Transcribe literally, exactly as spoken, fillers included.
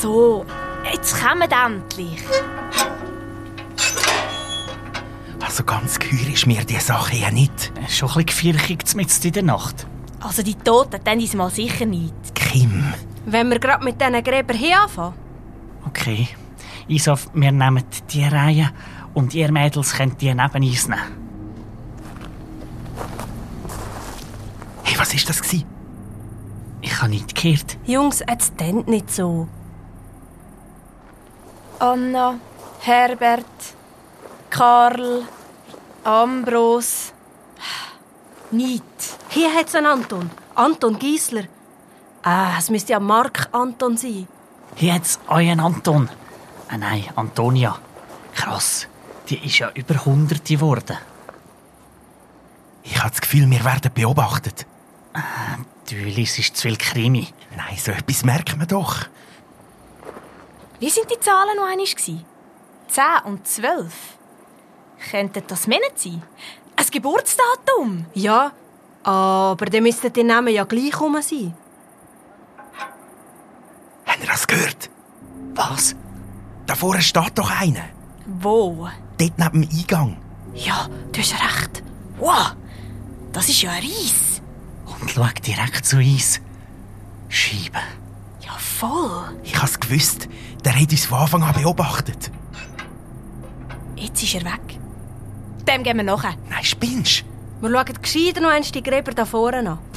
So, jetzt kommen endlich. Also ganz geheuer ist mir diese Sache ja nicht. Schon ein bisschen gefährlich mitten in der Nacht. Also die Toten, dann ist mal sicher nicht. Kim. Wenn wir gerade mit diesen Gräbern hier anfangen. Okay. Isaf, wir nehmen die Reihe und ihr Mädels könnt die neben uns nehmen. Hey, was war das? Ich habe nichts gehört. Jungs, jetzt denkt nicht so. Anna, Herbert, Karl, Ambros. Nicht. Hier hat es einen Anton. Anton Giesler. Ah, es müsste ja Mark Anton sein. Hier hat's euren Anton. Ah nein, Antonia. Krass, die ist ja über Hunderte geworden. Ich habe das Gefühl, wir werden beobachtet. Du liest zu viel Krimi. Nein, so etwas merkt man doch. Wie sind die Zahlen noch einmal? Zehn und zwölf. Könnten das Männer sein? Ein Geburtsdatum? Ja, aber dann müssten die Namen ja gleich rum sein. Habt ihr das gehört? Was? Da vorne steht doch einer. Wo? Dort neben dem Eingang. Ja, du hast recht. Wow, das ist ja ein Reis. Und schau direkt zu uns. Scheibe. Ja, voll. Ich habe es gewusst. Der hat uns von Anfang an beobachtet. Jetzt ist er weg. Dem gehen wir nachher. Nein, spinnst? Wir schauen gescheiter noch einmal die Gräber da vorne an.